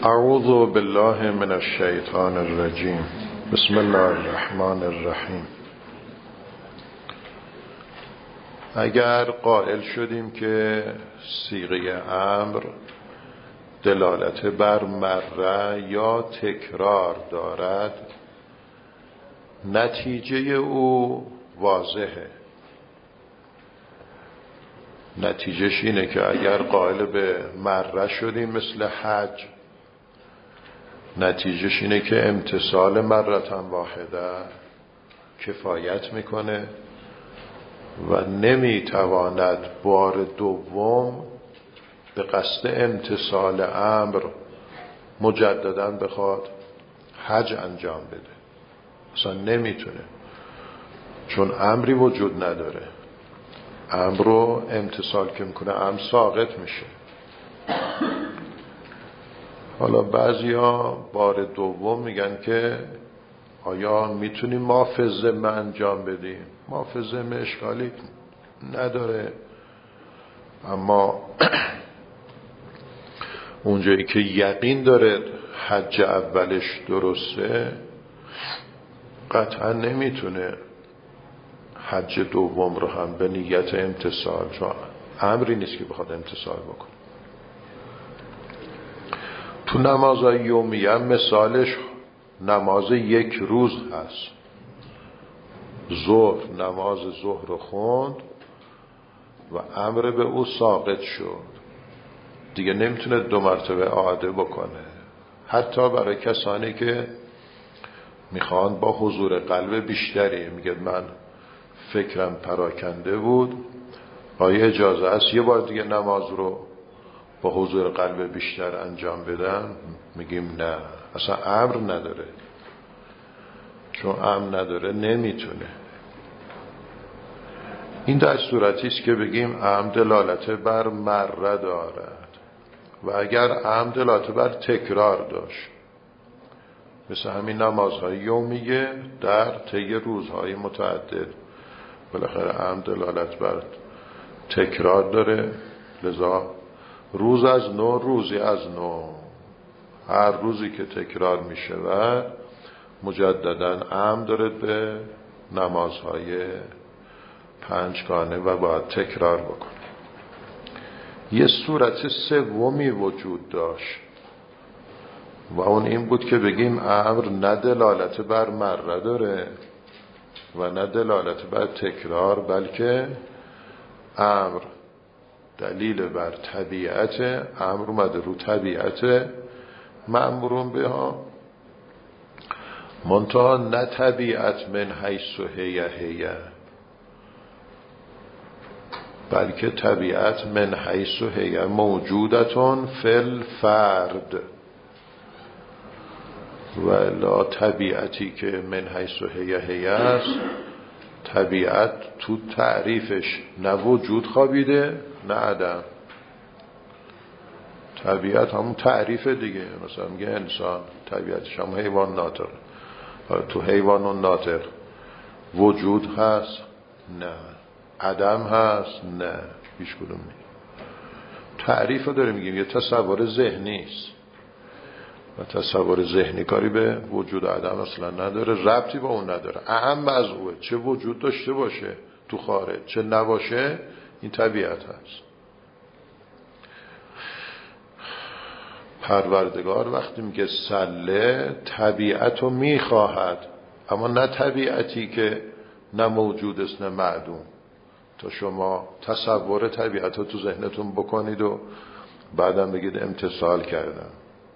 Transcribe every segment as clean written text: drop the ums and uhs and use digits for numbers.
اعوذ بالله من الشیطان الرجیم. بسم الله الرحمن الرحیم. اگر قائل شدیم که صیغه امر دلالت بر مره یا تکرار دارد، نتیجه او واضحه. نتیجهش اینه که اگر قائل به مره شدیم مثل حج، نتیجهش اینه که امتثال مرتن واحده کفایت میکنه و نمیتواند بار دوم به قصد امتثال امر مجددا بخواد حج انجام بده. اصلا نمیتونه، چون امری وجود نداره. امر رو امتثال که میکنه امر ساقط میشه. حالا بعضیا بار دوم میگن که آیا میتونیم ما فی ذمه انجام بدیم؟ ما فی ذمه اشکالی نداره، اما اونجایی که یقین داره حج اولش درسته، قطعا نمیتونه حج دوم رو هم به نیت امتثال، چون امری نیست که بخواد امتثال بکنه. تو نمازهای یومیه مثالش نماز یک روز هست. ظهر، نماز ظهر رو خوند و امر به او ساقط شد، دیگه نمیتونه دو مرتبه اعاده بکنه. حتی برای کسانی که میخوان با حضور قلب بیشتری، میگه من فکرم پراکنده بود، آیا اجازه است یه بار دیگه نماز رو با حضور قلب بیشتر انجام بدم؟ میگیم نه، اصلا امر نداره. چون امر نداره نمیتونه. این در صورتی است که بگیم امر دلالت بر مره دارد، و اگر امر دلالت بر تکرار داشت، مثل همین نمازهای یومیه در طی روزهای متعدد، بالاخره امر دلالت بر تکرار داره، لذا روز از نو، روزی از نو، هر روزی که تکرار میشه و مجددا امر داره به نمازهای پنجگانه و باید تکرار بکنه. یه صورت سومی وجود داشت و اون این بود که بگیم امر نه دلالت بر مره داره و نه دلالت بر تکرار، بلکه امر دلیل بر طبیعت، امر اومده رو طبیعت مأمورون به ها، منتها نه طبیعت من حیث هیه، بلکه طبیعت من حیث هیه موجودتون فی الفرد، و الا طبیعتی که من حیث هیه است، طبیعت تو تعریفش نه وجود خوابیده نه عدم. طبیعت همون تعریف دیگه، مثلا میگه انسان طبیعتش هم حیوان ناطق، تو حیوان و ناطق وجود هست؟ نه. عدم هست؟ نه. هیچ کدوم نیست. تعریف رو داره میگیم، یه تصور ذهنی است و تصور ذهنی کاری به وجود و عدم اصلا نداره، ربطی با اون نداره. اهم از اوه، چه وجود داشته باشه تو خارج چه نباشه، این طبیعت هست. پروردگار وقتی میگه سله، طبیعت رو میخواهد، اما نه طبیعتی که نه موجود است نه معدوم، تا شما تصور طبیعت رو تو ذهنتون بکنید و بعدم بگید امتثال کردم،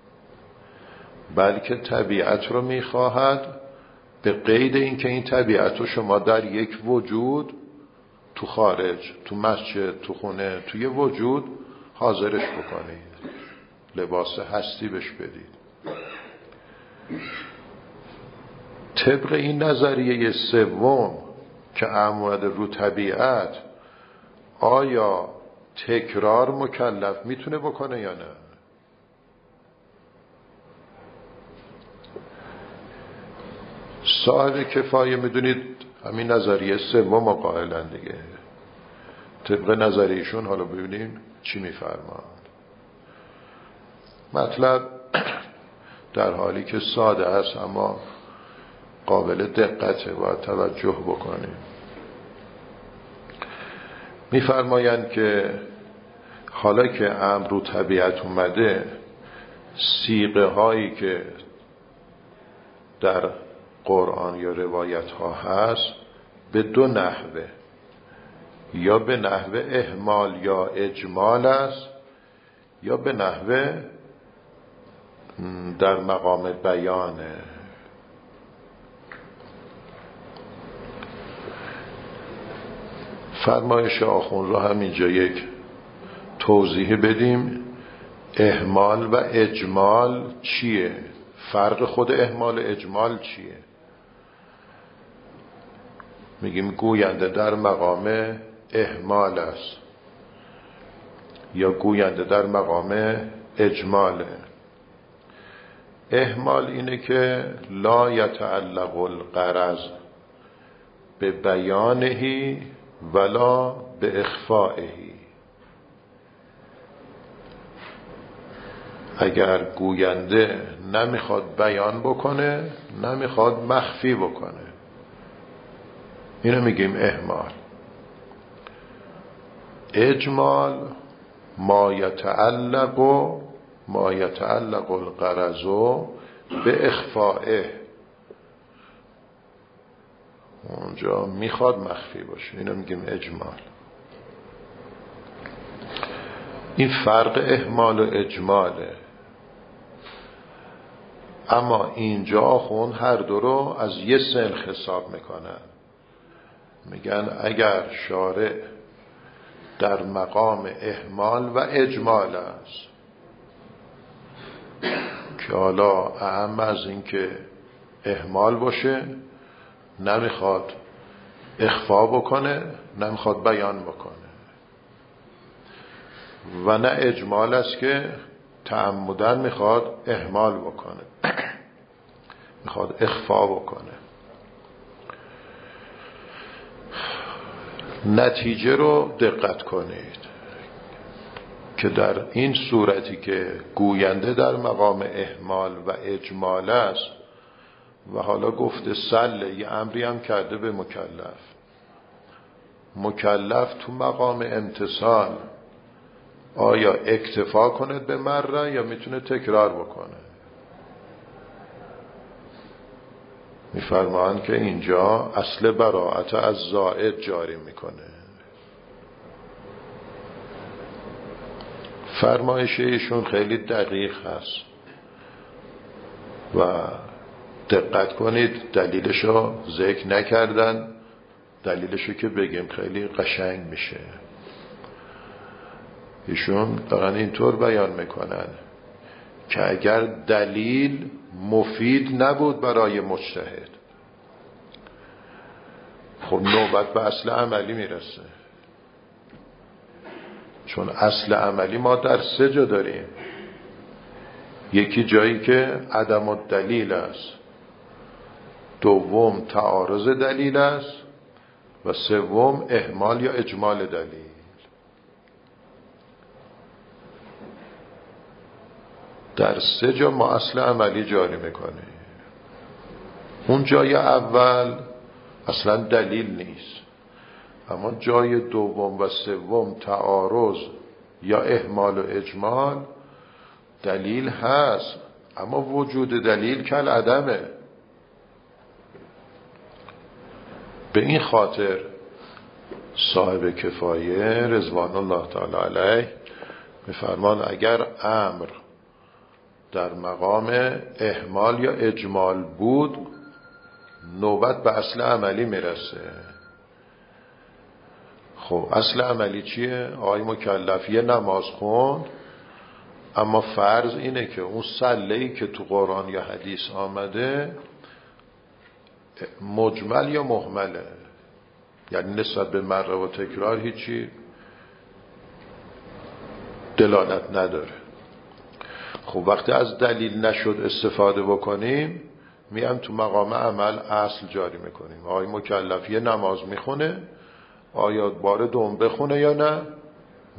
بلکه طبیعت رو میخواهد به قید اینکه این طبیعت رو شما در یک وجود، تو خارج، تو مسجد، تو خونه، تو یه وجود حاضرش بکنید، لباس هستی بهش بدید. طبق این نظریه سوم که امر رو طبیعت، آیا تکرار مکلف میتونه بکنه یا نه؟ صاحب کفایه میدونید همین نظریه سوم قائلن دیگه. طبق نظریشون حالا ببینیم چی میفرمان. مطلب در حالی که ساده است اما قابل دقته، باید توجه بکنیم. می‌فرمایند که حالا که امر رو طبیعت اومده، صیغه هایی که در قرآن یا روایت ها هست به دو نحوه، یا به نحوه اهمال یا اجمال است، یا به نحوه در مقام بیانه. فرمایش آخوند رو همینجا یک توضیح بدیم. اهمال و اجمال چیه؟ فرق خود اهمال و اجمال چیه؟ میگیم گوینده در مقام اهمال است یا گوینده در مقام اجماله. اهمال اینه که لا یتعلق الغرض به بیانهی ولا به اخفائهی. اگر گوینده نمیخواد بیان بکنه، نمیخواد مخفی بکنه، اینو میگیم اهمال. اجمال ما یتعلق الغرض به اخفائه، اونجا میخواد مخفی باشه، اینو میگیم اجمال. این فرق اهمال و اجماله. اما اینجا آخوند هر دو رو از یه سنخ حساب میکنن. میگن اگر شارع در مقام اهمال و اجمال است که حالا اهم از این که اهمال باشه، نمیخواد اخفا بکنه، نمیخواد بیان بکنه، و نه اجمال است که تعمدن میخواد اهمال بکنه، میخواد اخفا بکنه. نتیجه رو دقت کنید که در این صورتی که گوینده در مقام اهمال و اجمال است و حالا گفته سله، یه امری هم کرده به مکلف تو مقام امتثال آیا اکتفا کند به مره یا میتونه تکرار بکنه؟ میفرمایند که اینجا اصل براءت از زائد جاری میکنه. فرمایش ایشون خیلی دقیق هست و دقت کنید، دلیلشو ذکر نکردن، دلیلشو که بگیم خیلی قشنگ میشه. ایشون دارن اینطور بیان میکنن که اگر دلیل مفید نبود برای مجتهد، خب نوبت به اصل عملی میرسه. چون اصل عملی ما در 3 جا داریم. یکی جایی که عدم الدلیل است، دوم تعارض دلیل است و سوم اهمال یا اجمال دلیل. در 3 جا ما اصل عملی جاری میکنیم. اون جای اول اصلا دلیل نیست، اما جای دوم و سوم تعارض یا اهمال و اجمال دلیل هست، اما وجود دلیل کل عدمه. به این خاطر صاحب کفایه رضوان الله تعالی علیه میفرمان اگر امر در مقام اهمال یا اجمال بود، نوبت به اصل عملی میرسه. خب اصل عملی چیه؟ آقای مکلف یه نماز خوند، اما فرض اینه که اون صله‌ای که تو قرآن یا حدیث آمده مجمل یا مهمله، یعنی نسبت به مره و تکرار هیچی دلالت نداره. خب وقتی از دلیل نشد استفاده بکنیم، میام تو مقام عمل اصل جاری میکنیم. آقای مکلف یه نماز میخونه، آیا بار دوم بخونه یا نه؟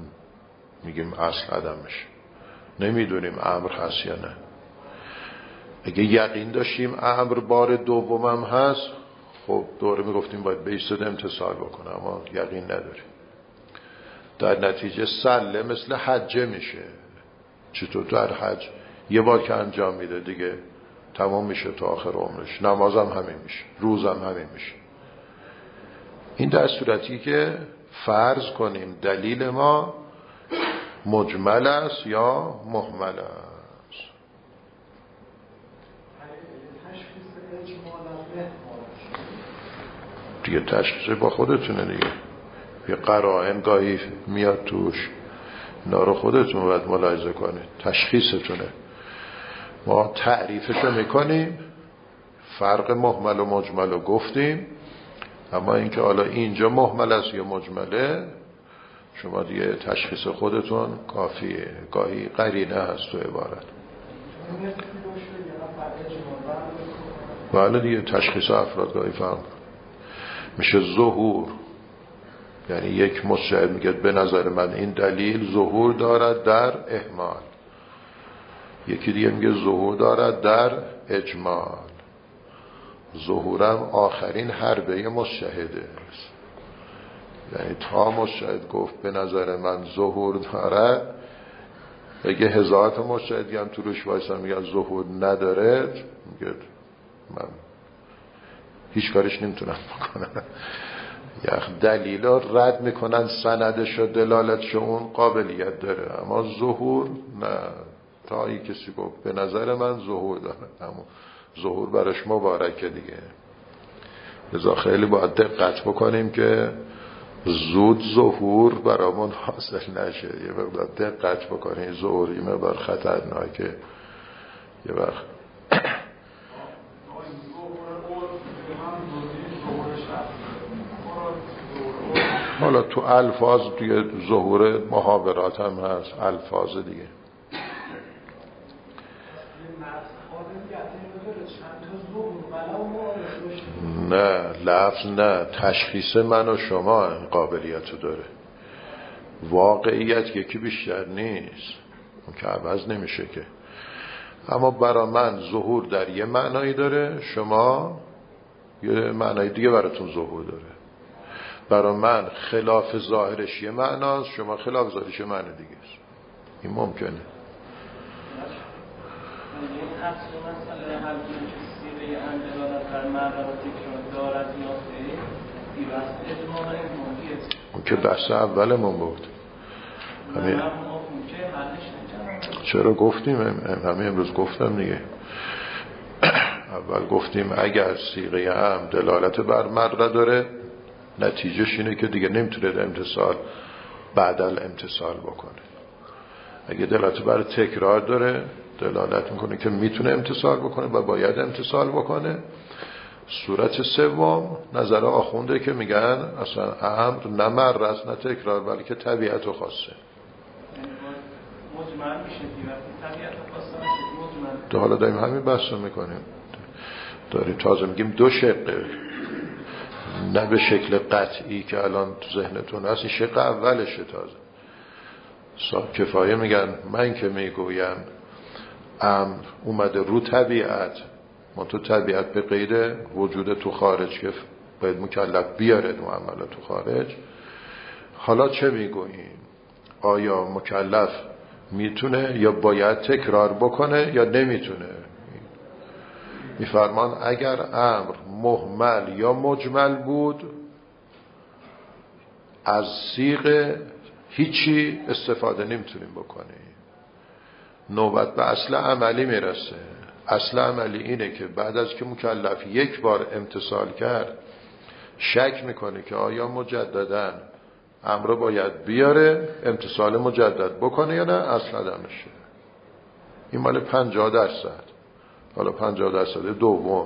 میگیم اصل عدمش، نمیدونیم امر هست یا نه. اگه یقین داشتیم امر بار دومم هست، خب دوره میگفتیم باید بیستد امتثال بکنه، اما یقین نداریم. در نتیجه سله مثل حجه میشه. چطور؟ در حج یه بار که انجام میده دیگه تمام میشه تا آخر عمرش. نمازم همین میشه، روزم همین میشه. این در صورتی که فرض کنیم دلیل ما مجمل است یا محمل است. دیگه تشخیص با خودتونه دیگه. یه قرائن گاهی میاد توش، اینا رو خودتون باید ملاحظه کنید، تشخیصتونه. ما تعریفشو میکنیم، فرق محمل و مجمل رو گفتیم، اما اینکه حالا اینجا محمل است یا مجمله شما دیگه تشخیص خودتون کافیه. گاهی قرینه هست تو عبارت. بله دیگه تشخیص افراد گاهی فرق میشه. ظهور یعنی یک مجتهد میگه به نظر من این دلیل ظهور دارد در اهمال، یکی دیگه میگه ظهور دارد در اجمال. ظهورم آخرین حربه مجتهده، یعنی تا مجتهد گفت به نظر من ظهور دارد، اگه هزار تا مجتهدی هم تو روش وایسن میگن ظهور نداره، میگه من هیچ کارش نمیتونم بکنم. یعنی دلیل ها رد میکنن سندش و دلالتش اون قابلیت داره، اما ظهور نه. تا ای کسی گفت به نظر من ظهور داره، اما ظهور برش مبارکه دیگه. لذا خیلی باید دقت بکنیم که زود ظهور برامون حاصل نشه. یه مقدار دقت بکنیم، ظهور یه مقدار خطرناکه. یه وقت حالا تو الفاظ دیگه ظهور محاورات هم هست، الفاظ دیگه. نه لفظ نه، تشخیص من و شما این قابلیت رو داره. واقعیت یکی بیشتر نیست، اون که عوض نمیشه که. اما برای من ظهور در یه معنایی داره، شما یه معنای دیگه براتون ظهور داره. برای من خلاف ظاهرش یه معناست، شما خلاف ظاهرش یه معنی دیگه است. این ممکنه. اون که بحث اولمون بود. چرا گفتیم؟ همه امروز گفتم دیگه. اول گفتیم اگر صیغه هم دلالت بر مره داره، نتیجهش اینه که دیگه نمیتونه امتصال بعدل امتصال بکنه. اگه دلالت بر تکرار داره، دلالت میکنه که میتونه امتصال بکنه و باید امتصال بکنه. صورت سوم نظر آخونده که میگن اصلا امر نه مره است نه تکرار، بلکه طبیعت و خاصه. مجمل میشه دیگه، طبیعت و خاصه. حالا داریم همین بحث رو میکنیم، داریم تازه میگیم دو شقه، نه به شکل قطعی که الان تو ذهنتون هست. این شق اولشه. تازه کفایه میگن من که میگویم امر اومده رو طبیعت، ما تو طبیعت به قید وجود تو خارج که باید مکلف بیاره معامله تو خارج. حالا چه میگوییم؟ آیا مکلف میتونه یا باید تکرار بکنه یا نمیتونه؟ میفرمان اگر امر محمل یا مجمل بود، از صیغه هیچی استفاده نمیتونیم بکنیم. نوبت به اصل عملی میرسه. اصل عملی اینه که بعد از که مکلف یک بار امتثال کرد، شک میکنه که آیا مجدداً امر باید بیاره، امتثال مجدد بکنه یا نه، اصل عدمشه. این مال 50%. حالا 50% دوم،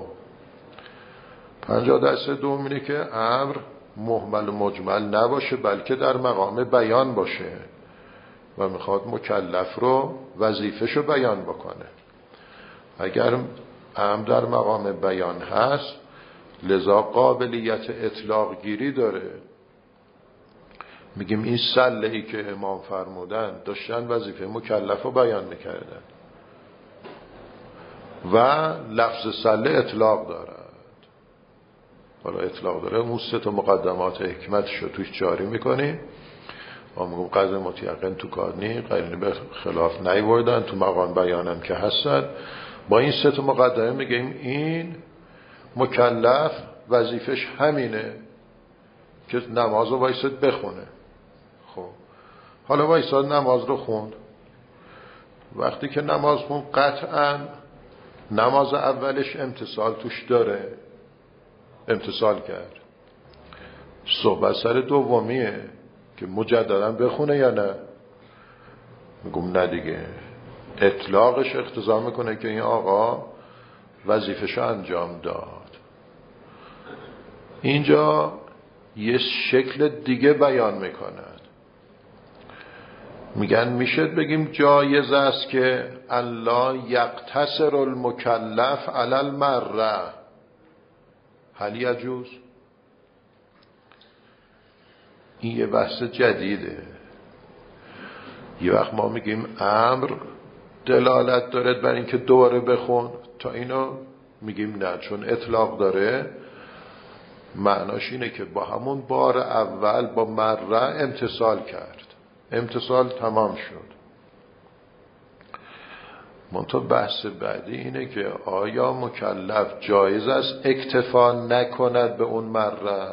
50% دوم اینه که امر محمل و مجمل نباشه، بلکه در مقام بیان باشه و میخواد مکلف رو وظیفه‌شو بیان بکنه. اگر امر در مقام بیان هست، لذا قابلیت اطلاق گیری داره. میگیم این سله‌ای که امام فرمودن داشتن وظیفه مکلف رو بیان میکردن. و لفظ سله اطلاق دارد. حالا اطلاق داره، اون 3 مقدمات حکمتش رو توش جاری میکنیم. ما میگم قدر متیقن تو کار نی، قرینه به خلاف نیوردن، تو مقام بیانم که هستن. با این 3 مقدمه میگیم این مکلف وظیفش همینه که نماز رو وایساد بخونه. خب حالا وایساد نماز رو خوند. وقتی که نماز خوند قطعا نماز اولش امتثال توش داره، امتثال کرد. صحبت سر دومیه که مجددا بخونه یا نه. میگم نه دیگه، اطلاقش اقتضا میکنه که این آقا وظیفه‌شو انجام داد. اینجا یه شکل دیگه بیان میکند. میگن میشه بگیم جایز است که الله یقتصر المکلف علی المره. هل یجوز؟ این یه بحث جدیده. یه وقت ما میگیم امر دلالت داره بر اینکه دوباره بخون، تا اینو میگیم نه، چون اطلاق داره معناش اینه که با همون بار اول با مره امتثال کرد، امتثال تمام شد. منتها بحث بعدی اینه که آیا مکلف جایز است اکتفا نکند به اون مره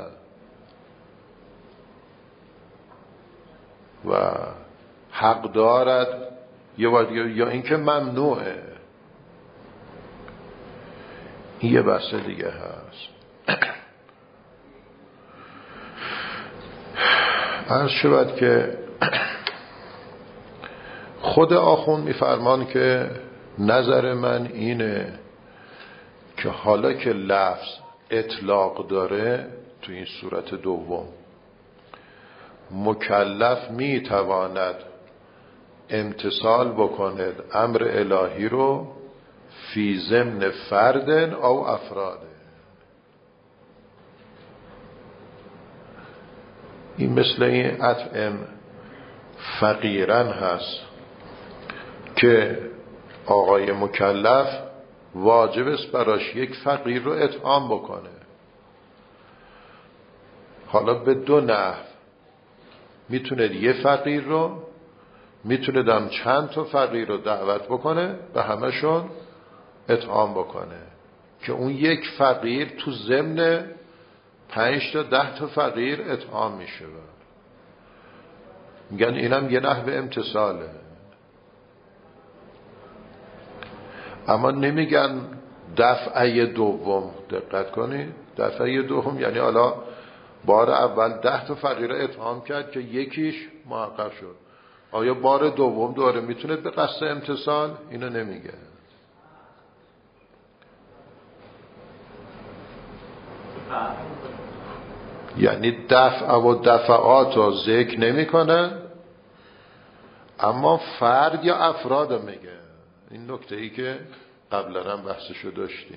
و حق دارد یا اینکه ممنوعه. این یه بحث دیگه هست. عرض شود که خود آخوند میفرمان که نظر من اینه که حالا که لفظ اطلاق داره تو این صورت دوم، مکلف میتواند امتثال بکند امر الهی رو فی ضمن فرد او افراده. این مثل این اطعم فقیرن هست که آقای مکلف واجب است براش یک فقیر رو اطعام بکنه. حالا به 2 نحو میتونه یه فقیر رو، میتونه دم چند تا فقیر رو دعوت بکنه به همشون اطعام بکنه که اون یک فقیر تو ضمن 5 تا 10 تا فقیر اطعام میشه. میگن اینم یه نحو امتثاله. اما نمیگن دفعه دوم. دقت کنید، دفعه دوم یعنی حالا بار اول 10 تا فقیر اطعام کرد که یکیش محقق شد. آیا بار دوم دوباره میتونه به قصد امتثال؟ اینو نمیگه. یعنی دفع و دفعات رو ذکر نمی کنه، اما فرد یا افراد رو میگه. این نکته ای که قبلا هم بحثشو داشتیم.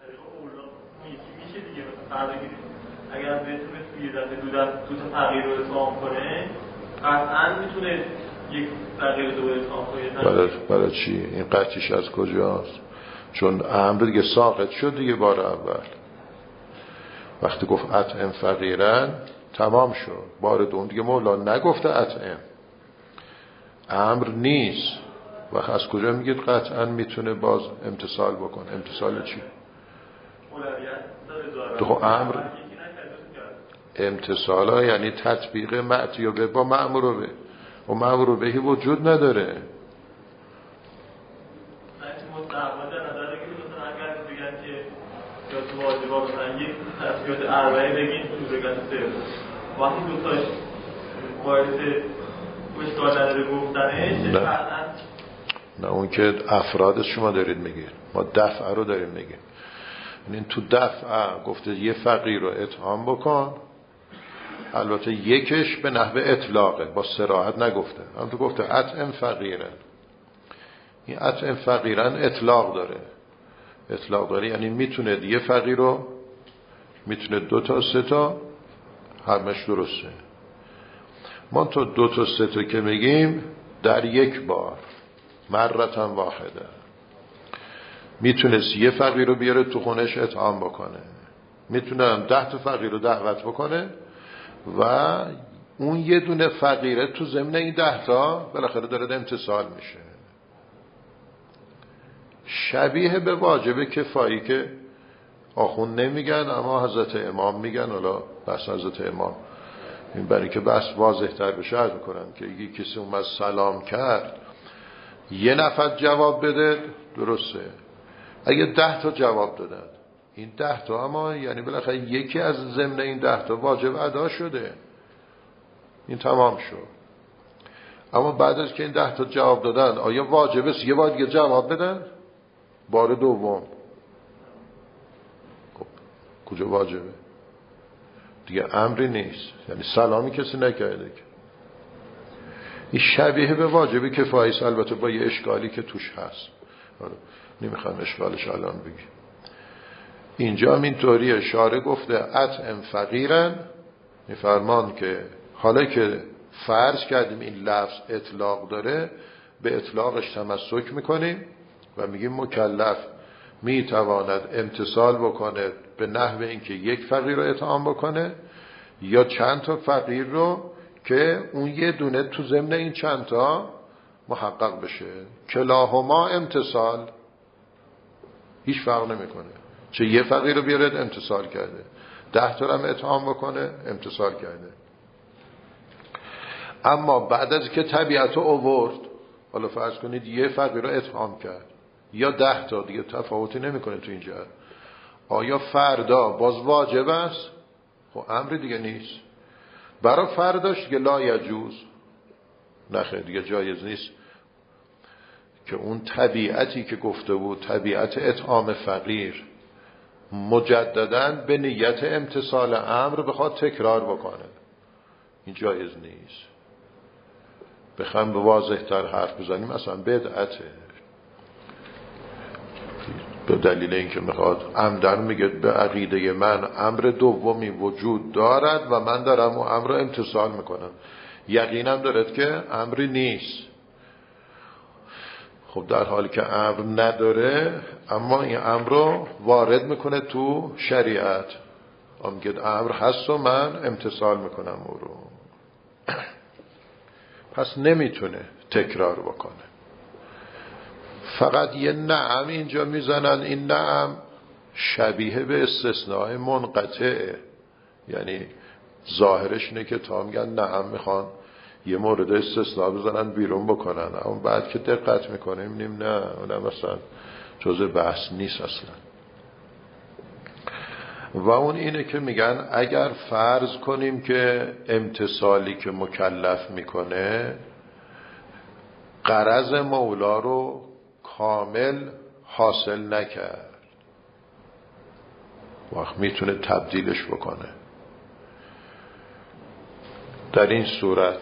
میشه دیگه فردا اگر بتونه توی دو تا تغییر رو اطعام کنه، قطعا میتونه یک تغییر رو اطعام کنه. برای چی؟ این قطعیش از کجاست؟ چون امر دیگه ساقط شد دیگه بار اول. وقتی گفت اطعم فقیرن تمام شد. بار دوم دیگه مولا نگفته اطعم، امر نیست. و از کجا میگید قطعا میتونه باز امتثال بکنه؟ امتثال چی؟ تو امر امتثال ها یعنی تطبیق معتیابه با مأمور به و مأمور بهی وجود نداره. تو واجبا مثلا یک تفسیرات اربعه بگین تو بگن سه وقتی دوتاش باعث اشکال نداره گفتنش نه اون که افراد شما دارید میگید، ما دفعه رو داریم میگیم. یعنی تو دفعه گفته یه فقیر رو اطعام بکن، البته یکش به نحوه اطلاقه، با صراحت نگفته، هم تو گفته اطعم فقیرن. این اطعم فقیرن اطلاق داره. اطلاق داره یعنی میتونه یه فقیر رو، میتونه 2 تا 3 تا، همش درسته. ما تو 2 تا 3 تا که میگیم در یک بار مرتن واحده. میتونست یه فقیر رو بیاره تو خونش اطعام بکنه، میتونه 10 تا فقیر رو دعوت بکنه و اون یه دونه فقیره تو ضمن این 10 تا بالاخره داره امتصال میشه. شبیه به واجب کفایی که آخوند نمیگن اما حضرت امام میگن. حالا بحث حضرت امام این برای که بحث واضح تر بشه عرض میکنم که اگه کسی اومد سلام کرد یه نفر جواب بده درسته، اگه 10 تا جواب دادن این 10 تا اما یعنی بالاخره یکی از ضمن این 10 تا واجب ادا شده، این تمام شد. اما بعد از که این 10 تا جواب دادن آیا واجبه یه بار دیگه جواب بدن؟ بار دوم خب کجا واجبه؟ دیگه امری نیست، یعنی سلامی کسی نکرده که. این شبیه به واجب کفایی است، البته با یه اشکالی که توش هست، نمیخوام اشکالش الان بگیم. اینجا هم اینطوریه، شارع گفته اطعم فقیرن، میفرمان که حالا که فرض کردیم این لفظ اطلاق داره به اطلاقش تمسک میکنیم و میگیم مکلف میتواند امتثال بکنه به نحو اینکه یک فقیر رو اطعام بکنه یا چند تا فقیر رو که اون یه دونه تو ضمن این چند تا محقق بشه. کلاهما امتثال، هیچ فرق نمیکنه چه یه فقیر رو بیارد امتثال کرده، 10 تا هم اطعام بکنه امتثال کرده. اما بعد از که طبیعت رو آورد، حالا فرض کنید یه فقیر رو اطعام کرد یا 10 تا، دیگه تفاوتی نمیکنه تو اینجا، آیا فردا باز واجب است؟ خب امری دیگه نیست. برای فرداش دیگه لا یجوز، نخیر دیگه جایز نیست که اون طبیعتی که گفته بود طبیعت اطعام فقیر مجدداً به نیت امتثال امر بخواد تکرار بکنه، این جایز نیست. بخوام به واضح تر حرف بزنیم مثلا بدعته، به دلیل اینکه میخواد عمدن میگه به عقیده من امر دومی وجود دارد و من دارم اون امر رو امتثال میکنم، یقینم دارد که امری نیست. خب در حالی که امر نداره اما این امر رو وارد میکنه تو شریعت، میگه امر هست و من امتثال میکنم او رو، پس نمیتونه تکرار بکنه. فقط یه نعم اینجا میزنن، این نعم شبیه به استثناء منقطعه، یعنی ظاهرش اینه که تا میگن نعم میخوان یه مورد استثناء بزنن بیرون بکنن، اما بعد که دقت میکنیم نیم نه اونم مثلا جزء بحث نیست اصلا. و اون اینه که میگن اگر فرض کنیم که امتثالی که مکلف میکنه غرض مولا رو کامل حاصل نکرد، وقت میتونه تبدیلش بکنه. در این صورت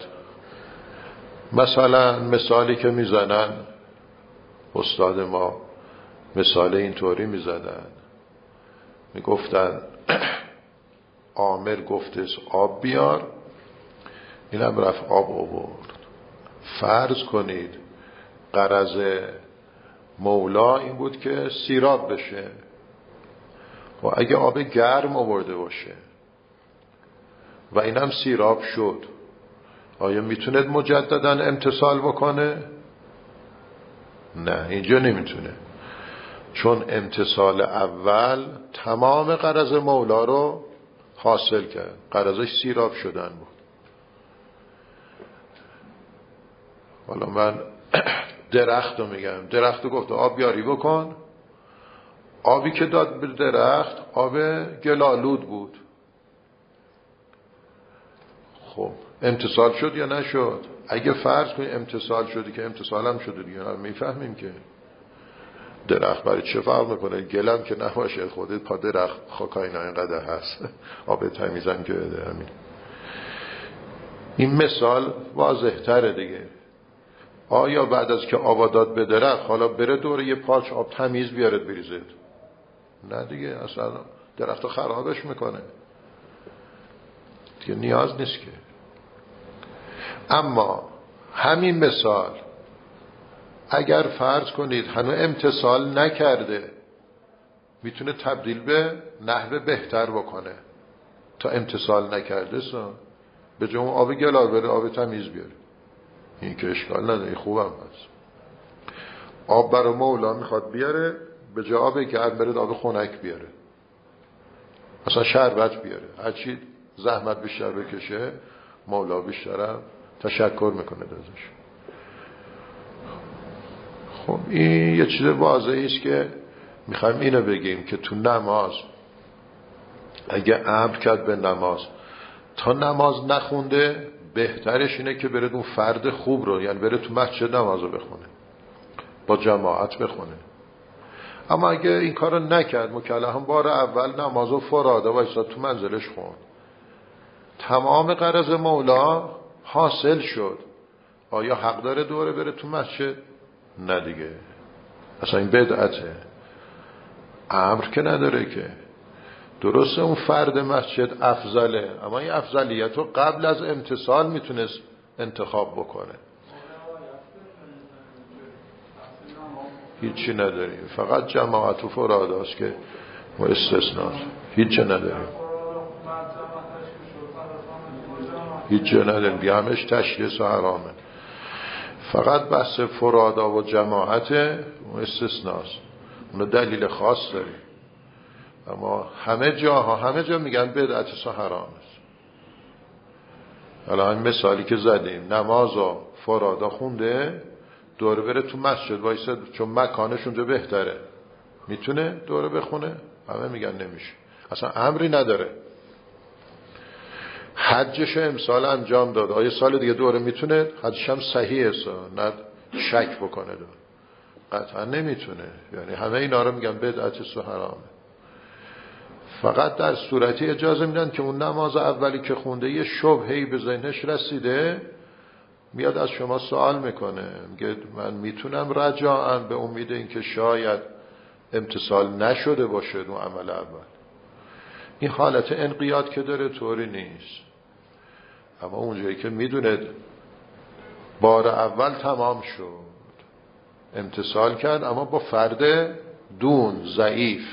مثلا مثالی که میزنن استاد ما، مثال اینطوری میزدن، میگفتن عامر گفته آب بیار، اینم رفت آب آورد. فرض کنید غرض مولا این بود که سیراب بشه، و اگه آب گرم آورده باشه و اینم سیراب شد، آیا میتونه مجددا امتثال بکنه؟ نه، اینجا نمیتونه، چون امتثال اول تمام غرض مولا رو حاصل کرد، غرضش سیراب شدن بود. حالا من درخت رو میگم، درخت رو گفته آب بیاری بکن، آبی که داد به درخت آب گلالود بود، خب امتثال شد یا نشد؟ اگه فرض کنی امتثال شدی که امتثال هم شده دیگه، میفهمیم که درخت برای چه فرق میکنه، گلم که نباشه خودت پا درخت خاکاینا اینقدر هست آب تمیزم که بده. همین این مثال واضح تره دیگه. آیا بعد از که آب داد به درخت حالا بره دور یه پارچ آب تمیز بیارد بریزد؟ نه دیگه، اصلا درخت رو خرابش میکنه دیگه، نیاز نیست که. اما همین مثال اگر فرض کنید هنوز امتثال نکرده، میتونه تبدیل به نحو بهتر بکنه. تا امتثال نکرده به جای اون آب گلار بره آب تمیز بیاره، این که اشکال نداره، خوبم هست. آب برای مولا میخواد بیاره، به جای آب گرم بره آب خنک بیاره، مثلا شربت بیاره. هرچی زحمت بیشتر بکشه مولا بیشترم تشکر میکنه ازش. خب این یه چیز واضحی است که میخوایم اینو بگیم که تو نماز اگه امر کرد به نماز، تا نماز نخونده بهترش اینه که بره اون فرد خوب رو، یعنی بره تو مسجد نماز رو بخونه، با جماعت بخونه. اما اگه این کار رو نکرد، مکلف بار اول نماز رو فراده وایساد تو منزلش خوند، تمام غرض مولا حاصل شد، آیا حق داره دوره بره تو مسجد؟ نه دیگه، اصلا این بدعته، امر که نداره که. درسته اون فرد مسجد افضله، اما این افضلیت رو قبل از امتثال میتونست انتخاب بکنه. هیچی نداریم، فقط جماعت و فراداست که ما استثناست، هیچی نداریم، هیچی نداریم، بیامش تشریس و حرامه. فقط بحث فرادا و جماعت استثناست، اونو دلیل خاص داریم. اما همه جا میگن بدعت و حرام است. حالا این مثالی که زدیم، نماز و فرادا خونده، دوره بره تو مسجد وایسه چون مکانش اونجا بهتره، میتونه دوره بخونه؟ همه میگن نمیشه، اصلا امری نداره. حجش امسال انجام داد، آیا سال دیگه دوره میتونه؟ حجش هم صحیحه، نه شک بکنه دوره، قطعا نمیتونه. یعنی همه اینا رو میگن بدعت و حرامه. فقط در صورتی اجازه میدن که اون نماز اولی که خونده یه شبهه‌ای به ذهنش رسیده، میاد از شما سوال میکنه، میگه من میتونم رجاءً به امید اینکه شاید امتثال نشده باشه اون عمل اول. این حالت انقیاد که داره طوری نیست. اما اونجایی که میدونه بار اول تمام شد، امتثال کرد اما با فرد دون ضعیف،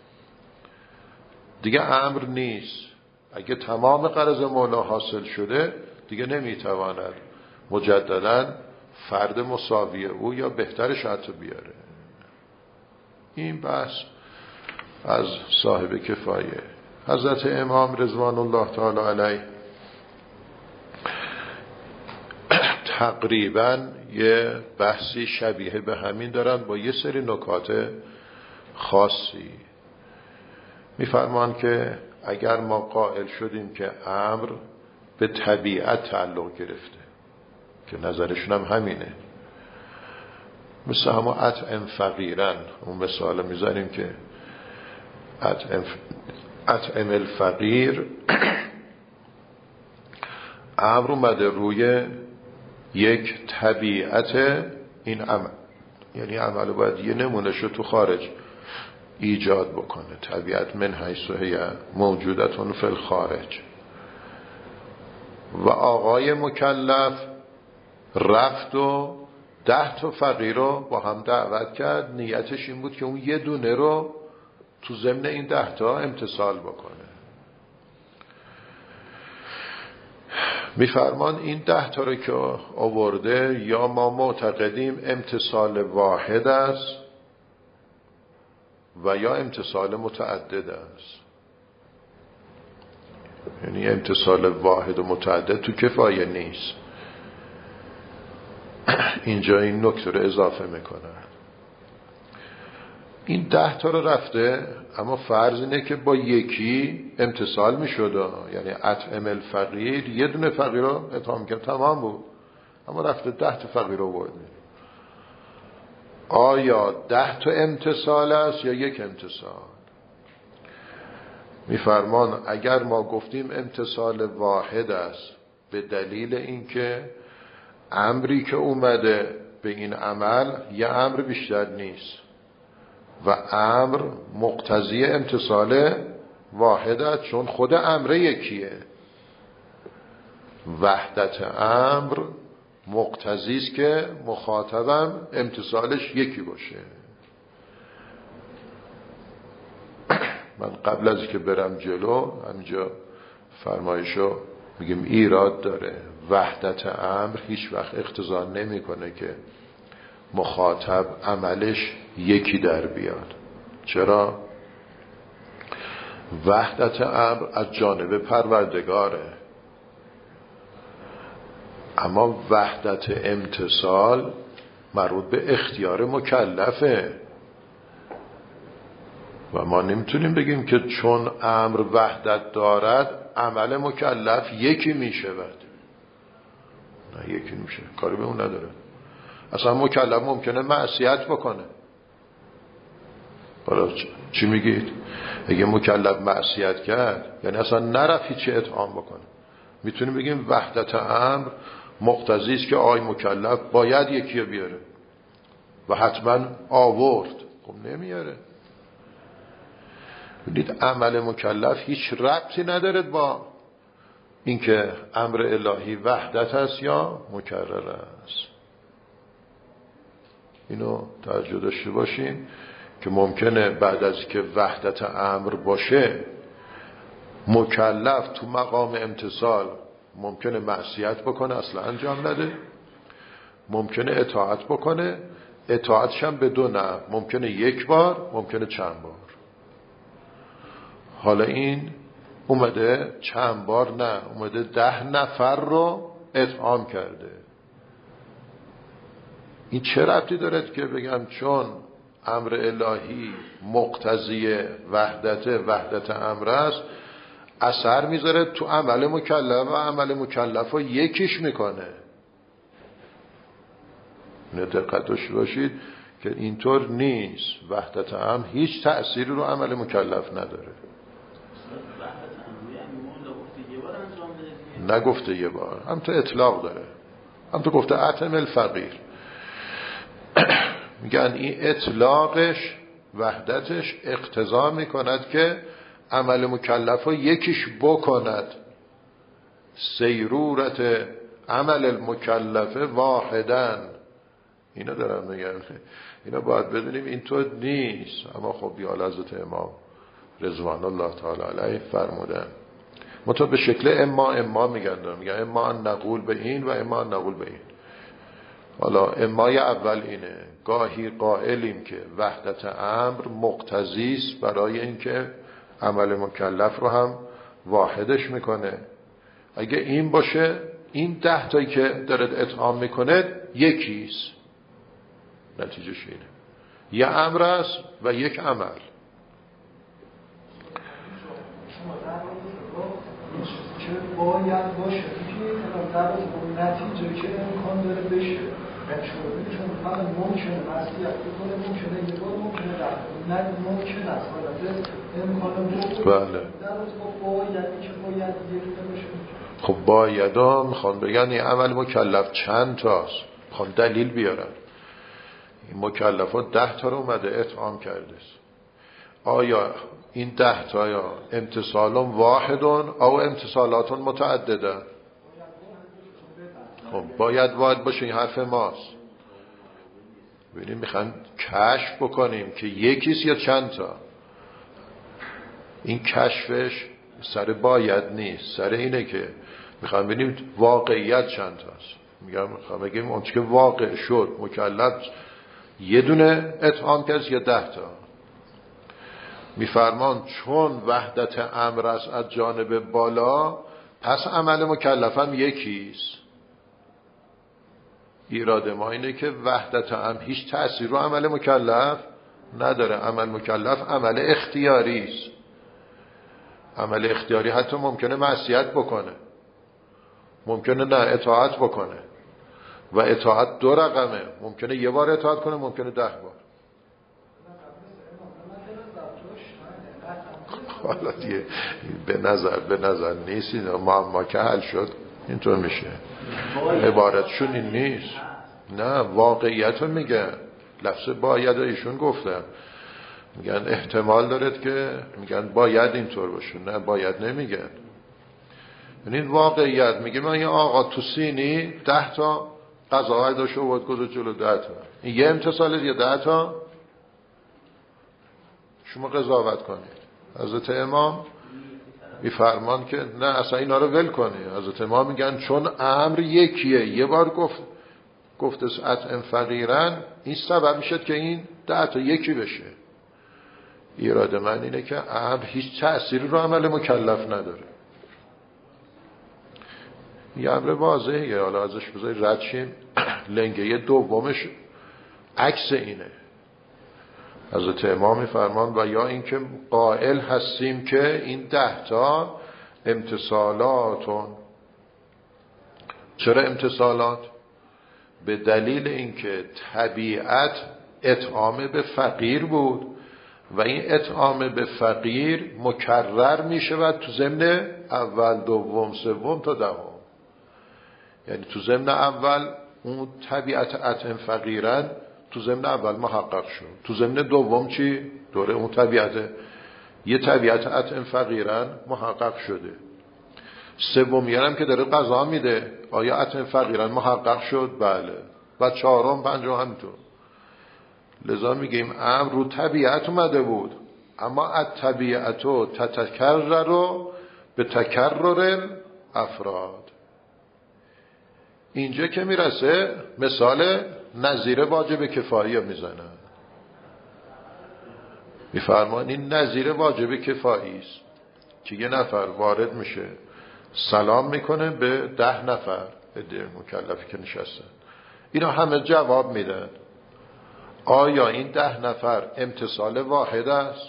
دیگه امر نیست. اگه تمام غرض مولا حاصل شده دیگه نمیتواند مجددا فرد مساوی او یا بهترش حتی بیاره. این بحث از صاحب کفایه. حضرت امام رضوان الله تعالی علیه تقریبا یه بحثی شبیه به همین دارن با یه سری نکات خاصی. میفرمان که اگر ما قائل شدیم که امر به طبیعت تعلق گرفته، که نظرشون هم همینه، مثل همون اطعم فقیرن، اون مثال میزنیم که اطعم الفقیر امر اومده روی یک طبیعت این عمل، یعنی عمل باید یه نمونهشو تو خارج ایجاد بکنه. طبیعت من حیث هی موجودتون فی الخارج. و آقای مکلف رفت و 10 تا فقیر رو با هم دعوت کرد، نیتش این بود که اون یه دونه رو تو ضمن این 10 تا امتثال بکنه. میفرمان این 10 تا رو که آورده، یا ما معتقدیم امتثال واحد است و یا امتثال متعدد است. یعنی امتثال واحد و متعدد تو کفایه نیست. اینجا این نکته رو اضافه میکنن. این 10 تا رو رفته، اما فرض اینه که با یکی امتثال میشد، یعنی اطعم الفقیر یه دونه فقیر رو اطعام کرد تمام بود، اما رفته 10 تا فقیر رو برده. آیا 10 تا امتثال است یا یک امتثال؟ میفرمان اگر ما گفتیم امتثال واحد است به دلیل اینکه امری که اومده به این عمل یه امر بیشتر نیست و امر مقتضی امتثال واحد است، چون خود امر یکیه. وحدت امر مقتضی است که مخاطبم امتثالش یکی باشه. من قبل از که برم جلو همینجا فرمایشو میگیم ایراد داره. وحدت امر هیچ وقت اقتضا نمیکنه که مخاطب عملش یکی در بیاد. چرا؟ وحدت امر از جانب پروردگاره، اما وحدت امتثال مربوط به اختیار مکلفه و ما نمیتونیم بگیم که چون امر وحدت دارد عمل مکلف یکی میشود. نه، یکی نمیشه، کاری به اون نداره. اصلا مکلف ممکنه معصیت بکنه. حالا چی میگید؟ اگه مکلف معصیت کرد یعنی اصلا نرفت هیچی اطعام بکنه. میتونیم بگیم وحدت امر مقتضی است که آقای مکلف باید یکی رو بیاره و حتما آورد. خب نمیاره. ببینید عمل مکلف هیچ ربطی نداره با اینکه امر الهی وحدت است یا مکرر است. اینو توجه داشته باشین که ممکنه بعد از که وحدت امر باشه مکلف تو مقام امتثال ممکنه معصیت بکنه، اصلا انجام نده، ممکنه اطاعت بکنه، اطاعتش هم به دو نوع، ممکنه یک بار، ممکنه چند بار. حالا این اومده چند بار نه، اومده 10 نفر رو اطعام کرده. این چه ربطی دارد که بگم چون امر الهی مقتضی وحدت امر است اثر میذاره تو عمل مکلف و عمل مکلف رو یکیش میکنه. اینو دقت داشته باشید که اینطور نیست. وحدت امر هیچ تأثیری رو عمل مکلف نداره. نگفته یه بار، هم تو اطلاق داره، هم تو گفته اتم الفقیر. میگن این اطلاقش وحدتش اقتضا میکند که عمل مکلف رو یکیش بکند. سیرورت عمل المکلف واحدن. اینا دارم میگن، اینا باید بدونیم اینطور نیست. اما خب بیال حضرت امام رضوان الله تعالی علیه فرمودن مطابق به شکل اما میگن اما ان نقول به این و اما ان نقول به این. حالا امای اول اینه، گاهی قائلیم که وحدت امر مقتضی است برای اینکه عمل مکلف رو هم واحدش میکنه. اگه این باشه این 10 تایی که دارد اطعام میکنه یکیست. نتیجهش اینه، یه امر است و یک عمل. که باید باشه در اون نتیجه که امکان داره بشه چون فقط ممکنه معصیت بکنه، ممکنه یه بار، ممکنه در نه ممکن است حالت امکان بود. بله. در اون بایدی که باید یک باشه. خب بایدا میخوان بگن این عمل مکلف چند تاست، میخوان دلیل بیارن. این مکلفات 10 تا رو اومده اطعام کرده. آیا این 10 تا یا امتثال واحدون او امتثالات متعدده؟ خب باید باشه، این حرف ماست. ببینیم میخوان کشف بکنیم که یکیست یا چند تا. این کشفش سر باید نیست، سر اینه که میخوام ببینیم واقعیت چند تاست. میخوام بگیم اون چه که واقع شد مکلف یه دونه اطعام کرد یا 10 تا. میفرمان چون وحدت امر است از جانب بالا پس عمل مکلفم یکیست. ایراد ما اینه که وحدت امر هیچ تأثیر رو عمل مکلف نداره. عمل مکلف عمل اختیاری است. عمل اختیاری حتی ممکنه معصیت بکنه، ممکنه نه اطاعت بکنه و اطاعت 2 رقمه، ممکنه یه بار اطاعت کنه، ممکنه 10 بار. حالا دیگه به نظر نیست، ما که حل شد اینطور میشه. عبارتشون این نیست. نه واقعیت رو میگن. لفظ باید ایشون گفتن، میگن احتمال دارد که میگن باید اینطور باشه. نه باید نمیگن. یعنی واقعیت میگه من یه آقا تو سینی 10 تا قضاوت داشت و باید گذاشت جلو 10 تا. این یه امتصاله یا 10 تا؟ شما قضاوت کنید. حضرت امام میفرمان که نه اصلا اینا رو ول کنید. حضرت امام میگن چون امر یکیه، یه بار گفت اطعم فقیرن، این سبب میشه که این 10 تا یکی بشه. ایراد من اینه که امر هیچ تأثیری رو عمل مکلف نداره. یه امر واضحه، حالا ازش بذاری رد شیم. لنگه دومش عکس اینه. حضرت امام میفرمان و یا اینکه قائل هستیم که این 10 تا امتصالاتون. چرا امتصالات؟ به دلیل اینکه طبیعت اطعام به فقیر بود و این اطعام به فقیر مکرر میشود تو ضمن اول، دوم، سوم تا 10. یعنی تو ضمن اول اون طبیعت اطعم فقیرن تو ضمن اول محقق شد، تو ضمن دوم چی؟ دوره اون یه طبیعت اطعم فقیرن محقق شده. سومی هم که داره قضا میده آیا اطعم فقیرن محقق شد؟ بله. و چهارم، پنجم همینطور. لذا میگیم امر رو طبیعت اومده بود، اما الطبیعتو تتکرر به تکرر افراد. اینجا که میرسه مثال نظیر واجب کفایی میزنه. میفرمان این نظیر واجب کفایی است که یه نفر وارد میشه سلام میکنه به 10 نفر مکلفی که نشستن، اینا همه جواب میدن. آیا این 10 نفر امتصال واحد است؟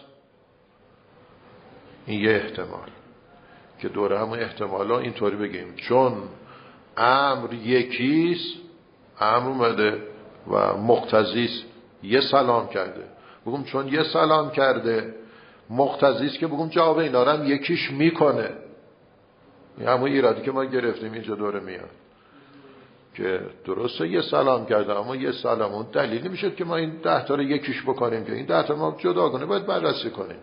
این یه احتمال که دوره همون احتمال ها اینطوری بگیم چون امر یکیست، امر اومده و مقتضیست یه سلام کرده، بگم چون یه سلام کرده مقتضیست که بگم جواب اینا رو هم یکیش میکنه. این همون ایرادی که ما گرفتیم اینجا دوره میاد که درسته یه سلام کرده، اما یه سلام اون دلیلی میشه که ما این 10 تا رو یکیش بکنیم که این 10 تا ما جداگانه باید بررسی کنیم.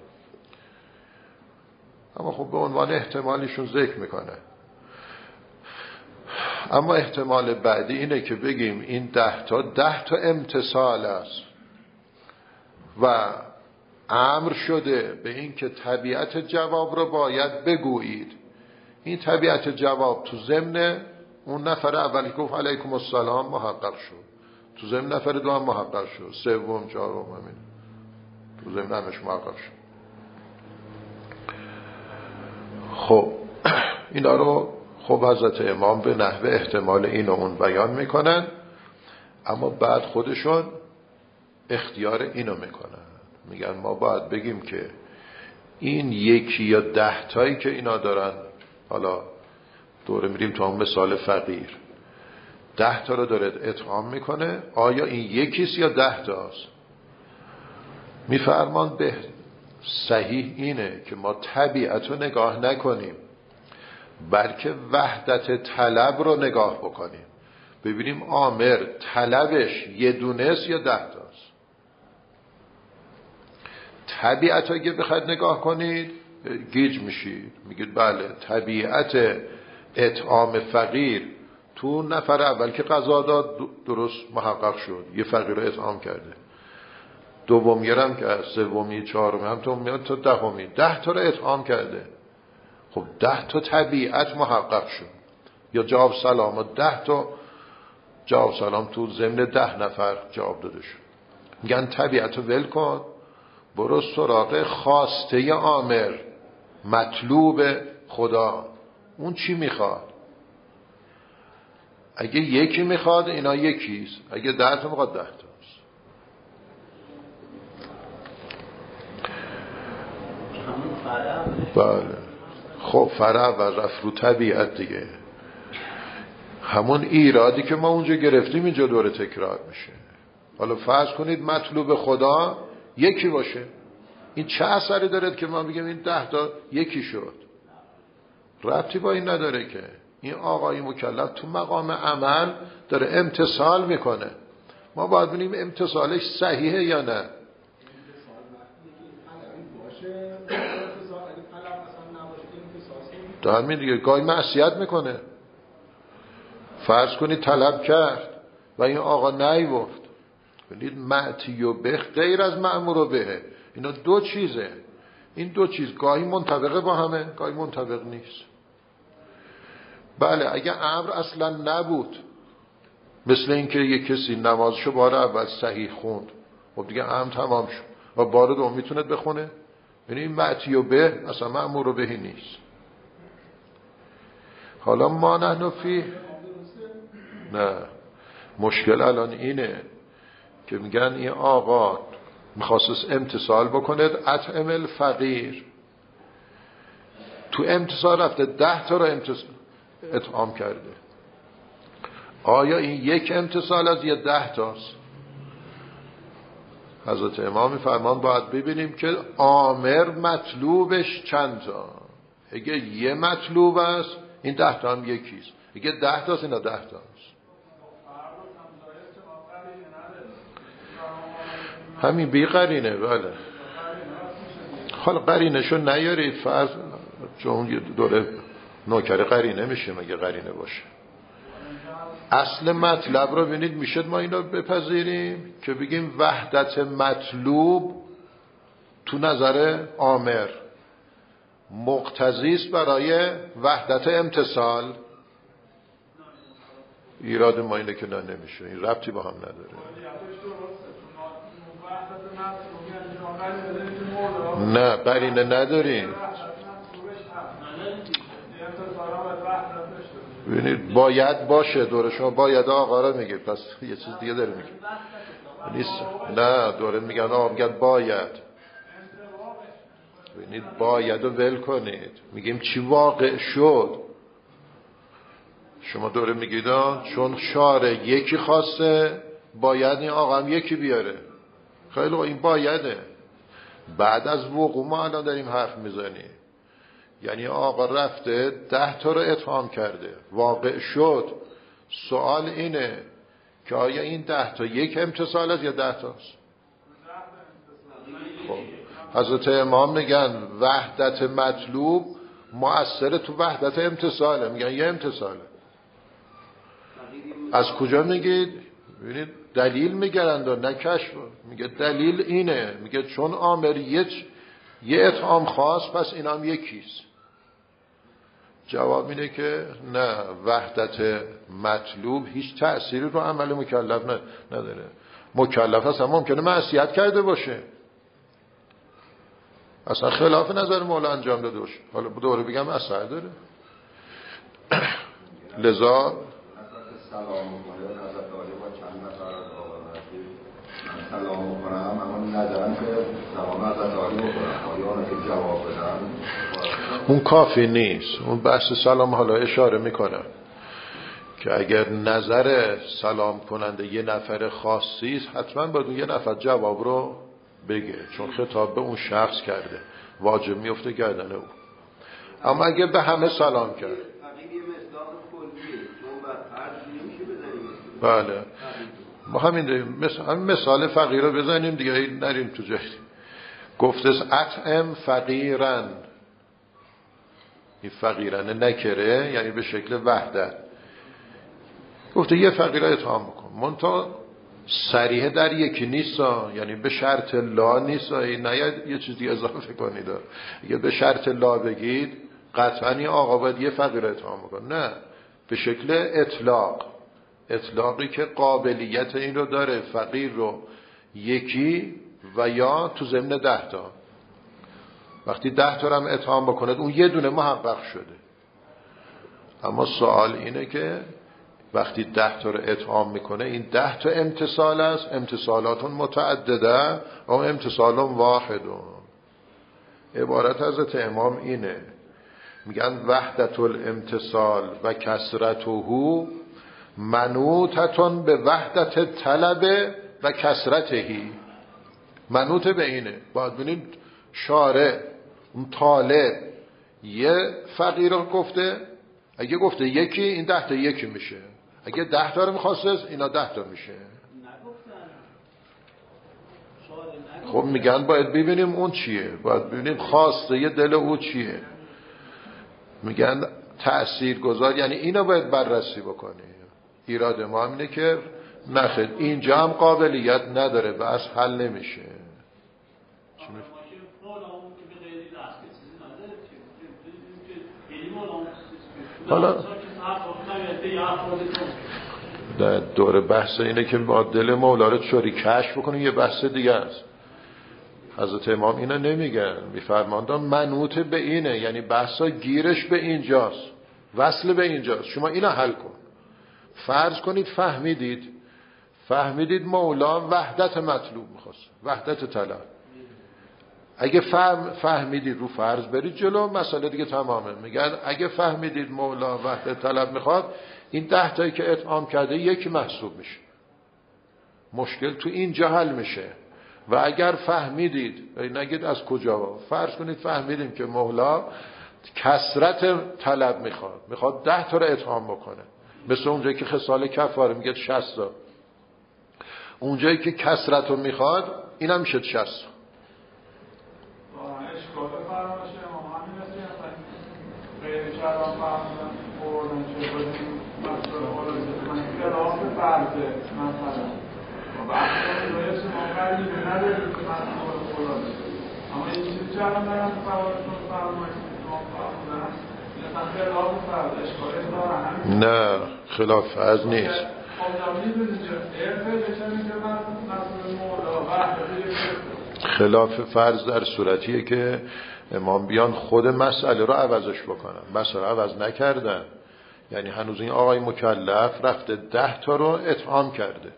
اما خب به عنوان احتمالیشون ذکر میکنه. اما احتمال بعدی اینه که بگیم این 10 تا امتصال است و امر شده به این که طبیعت جواب رو باید بگویید. این طبیعت جواب تو ضمن اون نفر اولی گفت علیکم السلام محقق شد، تو ضمن نفر دوم محقق شد، سوم، چهارم، همین تو ضمن همش محقق شد. خب اینا رو خب حضرت امام به نحوه احتمال این و اون بیان میکنن، اما بعد خودشون اختیار اینو میکنن. میگن ما باید بگیم که این یکی یا 10 تایی که اینا دارن، حالا دوره میریم تو هم مثال فقیر 10 تا رو داره اطعام میکنه، آیا این یکیست یا 10 تاست؟ میفرمان به صحیح اینه که ما طبیعت رو نگاه نکنیم، بلکه وحدت طلب رو نگاه بکنیم، ببینیم آمر طلبش یه دونست یا 10 تاست. طبیعت اگه بخواید نگاه کنید گیج میشید، میگید بله طبیعت اطعام فقیر تو نفر اول که قضا داد درست محقق شد، یه فقیر رو اطعام کرده، دومی هم که سومی، چهارمی هم تو میاد تا 10 10 تا رو اطعام کرده. خب 10 تا طبیعت محقق شد، یا جواب سلام و 10 تا جواب سلام تو ضمن 10 نفر جواب داده شد. میگن طبیعت رو ول کن، برو سراغ خواسته آمر، مطلوب خدا، اون چی میخواد. اگه یکی میخواد اینا یکیست، اگه 10 تا میخواد 10 تاست. بله خب فرع و رفت رو طبیعت دیگه، همون ایرادی که ما اونجا گرفتیم اینجا دوره تکرار میشه. حالا فرض کنید مطلوب خدا یکی باشه، این چه اثری داره که ما بگیم این 10 تا یکی شد؟ ربطی با این نداره که این آقای مکلف تو مقام عمل داره امتصال میکنه، ما باید ببینیم امتصالش صحیحه یا نه. همین دیگه گاهی معصیت میکنه. فرض کنید طلب کرد و این آقا نیورد. ببینید معتی و به غیر از مأمور به، اینا دو چیزه. این دو چیز گاهی منطبقه با همه، گاهی منطبق نیست. بله اگه امر اصلا نبود، مثل اینکه یک کسی نمازشو بار اول صحیح خوند، خب دیگه امر تمام شد و بار دوم میتونه بخونه. یعنی این معتی و به اصلا مأمور بهی نیست. حالا ما نحن فی، نه مشکل الان اینه که میگن این آقا میخواست امتصال بکنه، اطعم الفقیر، تو امتصال رفته 10 تا رو اطعام کرده. آیا این یک امتصال از یه 10 تاست؟ حضرت امام فرمان باید ببینیم که آمر مطلوبش چند تا. اگه یه مطلوب است این 10 تا هم یکیست، اگه 10 تاست اینا 10 تاست. همین بی قرینه. بله حالا قرینشو نیارید، فرض چون دوره نوکر قرینه میشه مگه قرینه باشه. اصل مطلب رو ببینید، میشد ما اینو بپذیریم که بگیم وحدت مطلوب تو نظر آمر مقتضی است برای وحدت امتصال. ایراد ما اینه که نه نمیشه، این ربطی با هم نداره. نه قرینه نداریم. ببینید باید باشه، دوره شما باید آقا را میگه، پس یه چیز دیگه داره میگه نیست. نه دوره میگن آقا میگن باید. ببینید باید رو ول کنید، میگیم چی واقع شد. شما دوره میگید چون شارع یکی خواسته باید این آقا هم یکی بیاره. خیلی این بایده. بعد از وقوع ما الان داریم حرف میزنیم، یعنی آقا رفته 10 تا رو اطعام کرده، واقع شد. سوال اینه که آیا این 10 تا یک امتصال است یا 10 تاست؟ خب حضرت امام میگن وحدت مطلوب مؤثر تو وحدت امتصاله، میگن یه امتصاله. از کجا میگید؟ ببینید دلیل میگرند و نه کشف. میگه دلیل اینه، میگه چون آمر یه اطعام خاص پس این هم یکیست. جواب اینه که نه، وحدت مطلوب هیچ تأثیری رو عمل مکلف نداره. مکلف هست هم ممکنه معصیت کرده باشه، اصلا خلاف نظر مولا انجام داده باشه، حالا دوره بگم اثر داره. لذا سلام میکنم، اما ندارم که سلام از اتاری بکنم، آیان که جواب بدم اون کافی نیست. اون بحث سلام حالا اشاره میکنم که اگر نظر سلام کننده یه نفر خاصی است، حتما باید اون یه نفر جواب رو بگه، چون خطاب به اون شخص کرده، واجب میفته گردن او. اما اگه به همه سلام کرد بله، ما همین مثال فقیر رو بزنیم دیگه، نریم تو جایی. گفته اطعم فقیرن، این فقیرن نکره یعنی به شکل وحدت. گفته یه فقیر رو اطعام بکن، منتها صریح در یکی نیست، یعنی به شرط لا نیست. نه یه چیزی اضافه کنید، اگه به شرط لا بگید قطعا این آقا باید یه فقیر رو اطعام بکن. نه، به شکل اطلاقی که قابلیت این رو داره، فقیر رو یکی و یا تو ضمن 10 تا. وقتی 10 تا رو هم اطعام بکنه اون یه دونه محقق شده. اما سوال اینه که وقتی 10 تا رو اطعام میکنه این 10 تا امتصال است، امتصالاتون متعدده و امتصالون واحدون. عبارت حضرت امام اینه، میگن وحدت الامتصال و کثرته منوطتون به وحدت طلب و کثرتهی. منوط به اینه، باید ببینید شارع اون طالب یه فقیر رو گفته، اگه گفته یکی این 10 تا یکی میشه، اگه 10 تا رو میخواسته اینا 10 تا میشه. خب میگن باید ببینیم اون چیه، باید ببینیم خواسته یه دل او چیه. میگن تأثیر گذار یعنی اینو باید بررسی بکنی. ایراد ما اینه که نه خیر اینجا هم قابلیت نداره بحث حل نمیشه. حالا دور بحث اینه که با دل مولا رو چوری کشف بکنه، یه بحث دیگه است. حضرت امام اینا نمیگن، میفرماندن منوط به اینه، یعنی بحثا گیرش به اینجاست، وصل به اینجاست. شما اینا حل کن. فرض کنید فهمیدید مولا وحدت مطلوب میخواست، وحدت طلب. اگه فهمیدید رو فرض برید جلو، مسئله دیگه تمامه. میگن اگه فهمیدید مولا وحدت طلب میخواد، این 10 تایی که اطعام کرده یکی محسوب میشه، مشکل تو اینجا حل میشه. و اگر فهمیدید، نگید از کجا، فرض کنید فهمیدیم که مولا کثرت طلب میخواد 10 تا رو اطعام بکنه، مثل اونجایی که خصال کفاره میگه 60 تا، اونجایی که کثرت رو میخواد اینم میشه 60 تا. اشکال فراموش امام همین است که غیر کلام فرمودن قرآن چه بودیم مسئله من خلاف فرضه مثلا بحث رویش ما قریبه نداریم که مسئله قرآن، اما این چیزی که الان دارم فراموشون فرمایش ما فرمودن مثلا خلاف فرض اشکالی دارن. نه خلاف فرض نیست. خب میدونید که ارفه بشنید که مسئله مولا وحدتی خلاف فرض در صورتیه که امام بیان خود مسئله رو عوضش بکنن. مسئله عوض نکردن، یعنی هنوز این آقای مکلف رفته 10 تا رو اطعام کرده.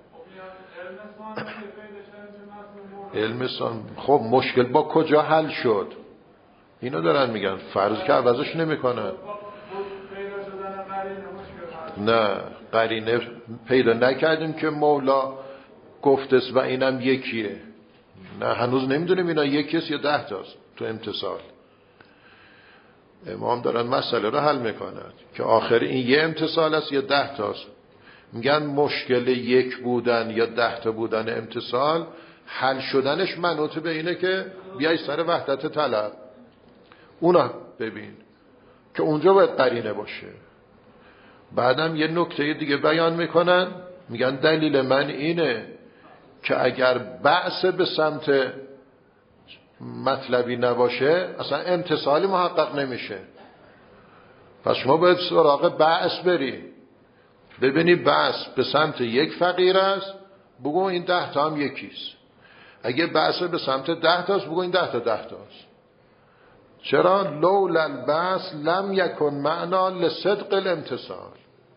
علمستان خب مشکل با کجا حل شد؟ اینو دارن میگن فرض که عوضش نمیکنن. نه قرینه پیدا نکردیم که مولا گفتست و اینم یکیه. نه هنوز نمیدونیم اینا یکیست یا 10 تاست تو امتصال. امام دارن مسئله رو حل میکنند که آخر این یه امتصال است یا 10 تاست. میگن مشکل 1 بودن یا 10 تا بودن امتصال حل شدنش منوط به اینه که بیای سر وحدت طلب. اونا ببین که اونجا باید قرینه باشه. بعدم یه نکته دیگه بیان میکنن، میگن دلیل من اینه که اگر بعث به سمت مطلبی نباشه اصلا امتصالی محقق نمیشه. پس شما باید سراغ بعث بری، ببینی بعث به سمت یک فقیر است، بگو این 10 تا هم یکیست. اگه بعث به سمت 10 تاست بگو این 10 تا 10 تاست. چرا؟ لولا البعث لم یکن معنا لصدق الامتصال.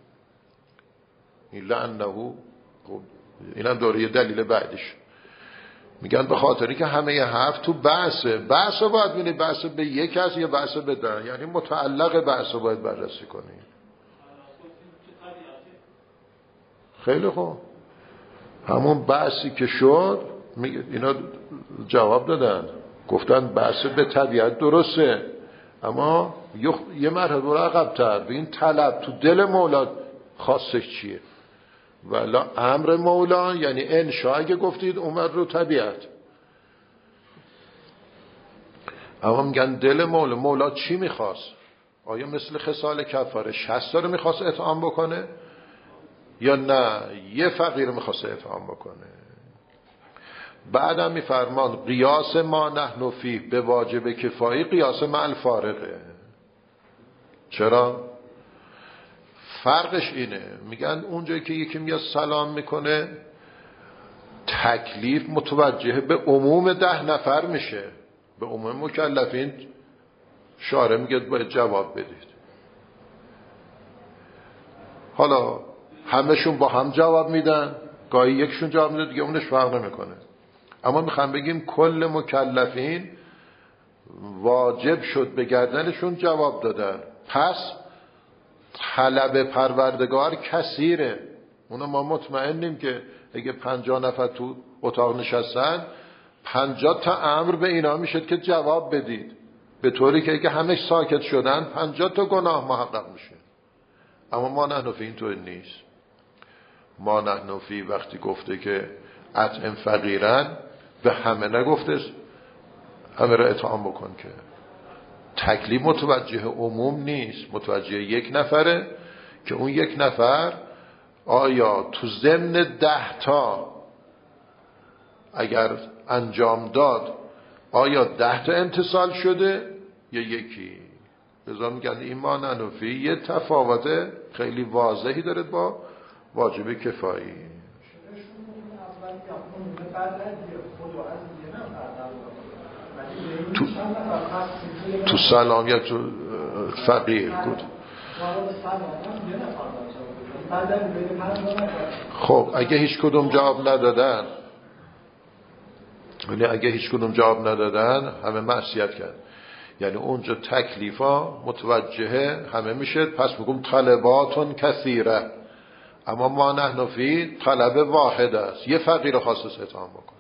این لعنه اینم دوره دلیل بعدش. میگن به خاطری که همه 7 تو بعثه باید بینی بعث به 1 هست یا بعث به 10، یعنی متعلق بعث باید بررسی کنی. خیلی خوب، همون بعثی که شد اینا جواب دادن، گفتن بعث به طبیعت درسته، اما یه مرحله رو عقب‌تر به این طلب تو دل مولا خاصش چیه. ولا امر مولا یعنی انشاء اگه گفتید اومد رو طبیعت. اما میگن دل مولا چی میخواست؟ آیا مثل خصال کفاره 60 تا رو میخواست اطعام بکنه یا نه یه فقیر میخواست اطعام بکنه؟ بعدم میفرمان قیاس ما نحن فیه به واجب کفایی قیاس مع الفارقه. چرا؟ فرقش اینه، میگن اونجایی که یکی میاد سلام میکنه تکلیف متوجه به عموم 10 نفر میشه، به عموم مکلفین شارع میگه باید جواب بدید. حالا همهشون با هم جواب میدن، گاهی یکشون جواب میده دیگه اونش فرق نمیکنه. اما میخوام بگیم کل مکلفین واجب شد به گردنشون جواب دادن، پس طلب پروردگار کثیره. اونا ما مطمئنیم که اگه 50 نفر تو اتاق نشستن 50 تا امر به اینا میشد که جواب بدید، به طوری که اگه همه ساکت شدن 50 تا گناه محقق میشه. اما ما نحن فی اینطور نیست. ما نحن فی وقتی گفته که اطعم فقیرن به همه نگفته همه را اطعام بکن، که تکلیف متوجه عموم نیست، متوجه 1 نفره که اون 1 نفر آیا تو ضمن 10 تا اگر انجام داد آیا 10 تا امتصال شده یا یکی؟ لذا میگن ایمان انوفی یه تفاوت خیلی واضحی داره با واجب کفایی. تو سلام یا تو فقیر بود. خب اگه هیچ کدوم جواب ندادن، یعنی اگه هیچ کدوم جواب ندادن همه معصیت کرد، یعنی اونجا تکلیفا متوجه همه میشه. پس میگم طلباتون کثیره، اما ما نحن فی طلب واحد است، یه فقیر خاص اتهام بکن.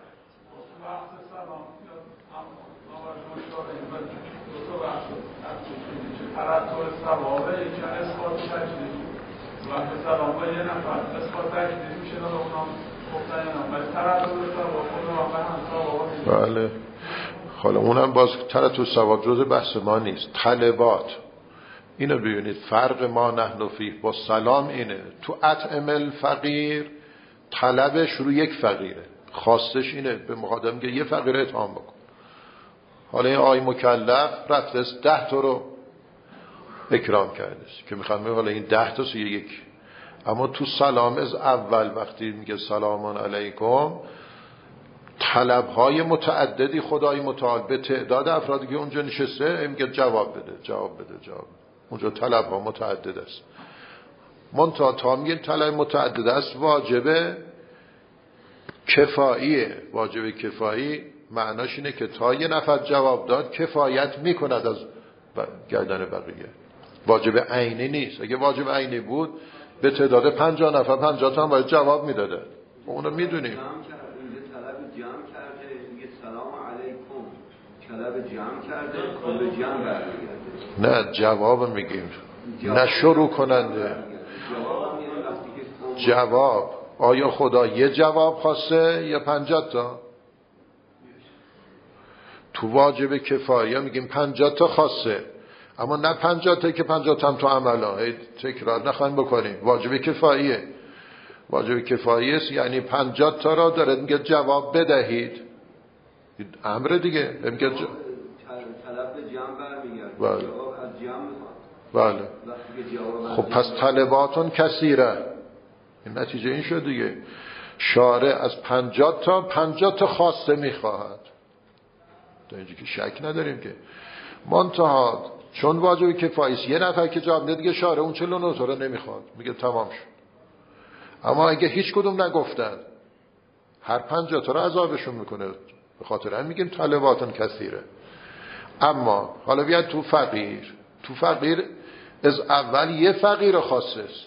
بله حالا اونم باز ترتو ثواب جزء بحث ما نیست. طلبات اینو ببینید، فرق ما نحن فیه با سلام اینه. تو اطعم الفقیر طلبش رو یک فقیره، خواستش اینه به مقادم میگه یه فقیر اتهام بکن. حالا این آی مکلف رفته 10 تا رو اکرام کرده که میخوام میگه حالا این 10 تا سوی یک. اما تو سلام از اول وقتی میگه سلام علیکم، طلبهای متعددی خدای متعال به تعداد افرادی که اونجا نشسته میگه جواب بده. اونجا طلبها متعدد است. منتها تا میگه طلب متعدد است واجب کفاییه. واجب کفایی معناش اینه که تا یه نفر جواب داد کفایت میکند از گردن بقیه. واجب عینی نیست. اگه واجب عینی بود به تعداد 50 نفر 50 تا هم باید جواب میداده. اونو میدونیم. سلام علیکم طلب جمع کرده، کل جمع برمیگرده. نه جواب میگیم، نه شروع کننده. جواب آیا خدا یه جواب خواسته یا 50 تا؟ تو واجب کفایه میگیم 50 تا خواسته، اما نه 50 تا که 50 تا هم تو عملا تکرار نخواهیم بکنیم. واجب کفاییه. واجب کفاییه است، یعنی 50 تا را داره میگه جواب بدهید. امر دیگه میگه طلب جمع برمیگرده. بله. جواب از جمع میخواد. بله. خب پس طلباتون کثیره. این نتیجه این شد دیگه. شارع از 50 تا خواسته میخواهد. تا اینجا که شک نداریم که منتها چون واجب کفاییست یه نفر که جواب نده دیگه شارع اون 49 تا رو نمیخواد، میگه تمام شد. اما اگه هیچ کدوم نگفتن هر 50 تا رو عذابشون میکنه. به خاطر هم میگیم طلباتون کثیره. اما حالا بیاد تو فقیر از اول یه فقیر خاصه است،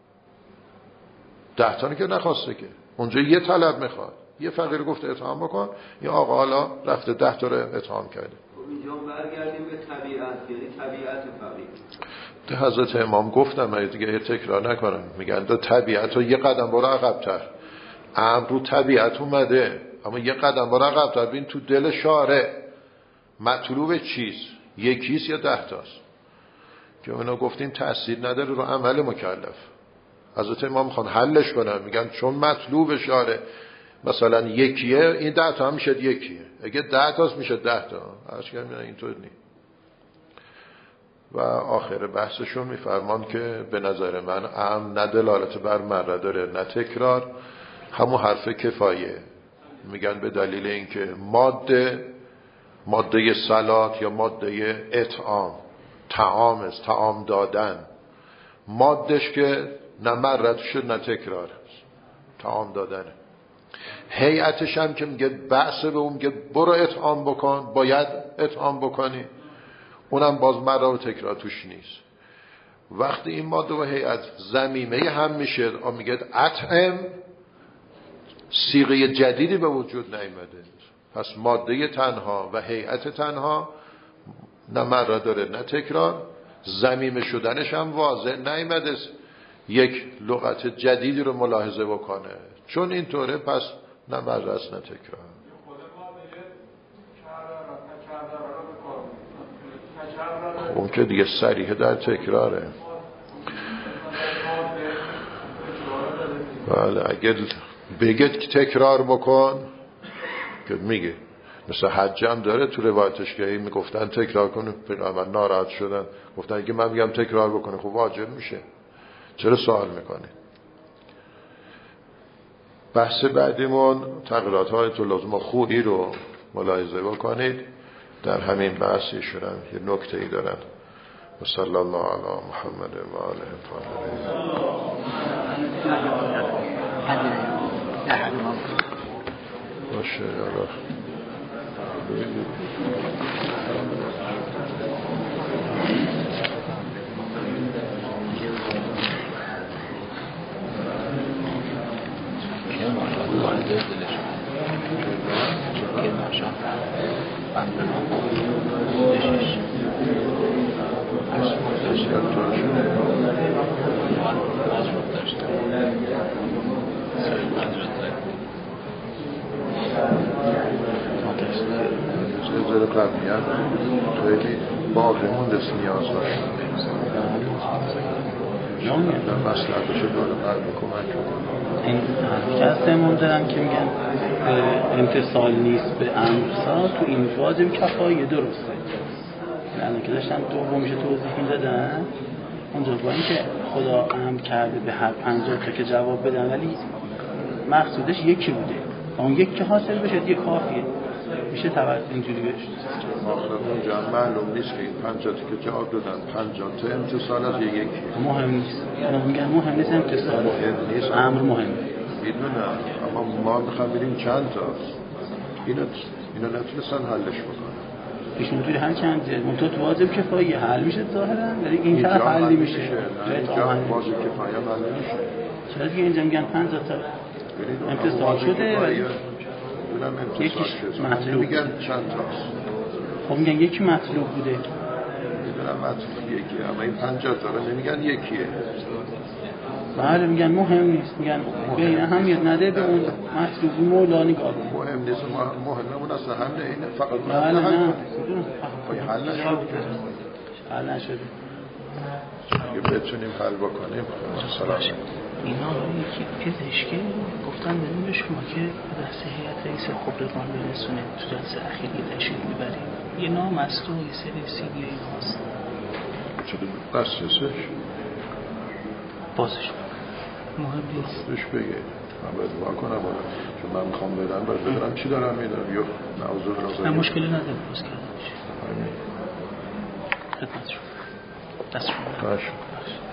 10 تا که نخواسته که اونجا یه طلب میخواد. یه فقیر گفته اتهام بکن، یه آقا حالا رفته 10 تا رو اتهام کرده. اینجا برگردیم به طبیعت، یعنی طبیعت فقیر. حضرت امام گفتم دیگه تکرار نکنم، میگن تو طبیعت رو یه قدم برو عقب‌تر. امر رو طبیعت اومده، اما یه قدم برو عقب‌تر ببین تو دل شارع مطلوب چیست، یکیست یا 10 تاست. که اونا گفتیم تأثیر نداره رو عمل مکلف. حضرت امام میخوان حلش کنن، میگن چون مطلوب شارع مثلا یکیه، این 10 تا هم میشه یکیه. اگه 10 تاست میشه 10 تا. اشکال میاد اینطور نیست. و آخر بحثشون میفرمان که به نظر من نه دلالت بر مره داره نه تکرار، همون حرف کفایه. میگن به دلیل اینکه ماده صلات یا ماده اطعام، طعام دادن، مادهش که نه مره شد نه تکرار، طعام دادنه. هیئتش هم که میگه بحث به اون میگه برو اطعام بکن، باید اطعام بکنی، اونم باز مره و تکرار توش نیست. وقتی این ماده و هیئت ضمیمه هم میشه، میگه اطعم، صیغه جدیدی به وجود نیامده. پس ماده تنها و هیئت تنها نه مره داره نه تکرار. ضمیمه شدنش هم واضح نیامده یک لغت جدیدی رو ملاحظه بکنه. چون اینطوره پس نه مره است نه تکرار. اون که دیگه صریح در تکراره. بله اگر بگید که تکرار بکن که میگه، مثل حج هم داره تو روایتش که میگفتن تکرار کنه، پیغمبر ناراحت شدن گفتن اگه من میگم تکرار بکنه خب واجب میشه، چرا سوال میکنه؟ بحث بعدیمون تغییرات آیت اللزوم خویی رو ملاحظه بکنید. در همین بحث ایشون هم یه نکته ای دارن. و صلی الله علی محمد و آله الطاهرین. باشه یالا زلزله قبلی هم خیلی باقی مونده نیاز باشه در مسئله بشه داره قلب کمک کنه. این حرکتمون دارن که میگن امتصال نیست به امرسا تو این واجب کفایه درسته. یعنی که داشتن دومیش توضیح میدادن اونجا با اینکه خدا امر کرده به هر 50 تا که جواب بدن ولی مقصودش یکی بوده، اون یک که حاصل بشه دیگه کافیه، میشه توجه اینجوری بشه. آخر اونجا معلوم نیست که این 50 تا که جواب دادن 50 تا امتصال از یکی مهم نیست. میگن مهم نیست امتصال، امر مهمه. میدونم اما ما میخوام ببینیم چند تاست. اینا نتونستن حلش بکنن. ایشون توی هر چند منتها تو واجب کفایه حل میشه ظاهرا، ولی این طرف حل میشه. اینجا واجب کفایه حل نمیشه. چرا دیگه اینجا میگن 50 تا امتصال شده ولی یکیش مطلوب میگن چند تاست. خب میگن یکی مطلوب بوده. میدونم مطلوب یکیه اما این 50 تا رو نمیگن یکیه. بله میگن مهم نیست، میگن به اهمیت نده به اون مطلوبی مولا نگاه کن. مهم نیست، مهممون اصلا هم نه، اینه فقط بله نه حل نشد. حل نشده اگه بتونیم حل بکنیم سلام. اینا یکی پزشکی گفتن بدون شما که به دست هیئت رئیس خبرگان برسونه تو جلسه اخیری تشریف میبریم یه نام است و یه سری سیدی این هاست. چرا دسترسش؟ بازش مهم نیست. بهش بگه من باید واکنم چون من میخوام بدن باید بدارم چی دارم میدارم یا نوزور رازایی. من مشکلی ندارم باز کردنش. خدمت شما دست شما.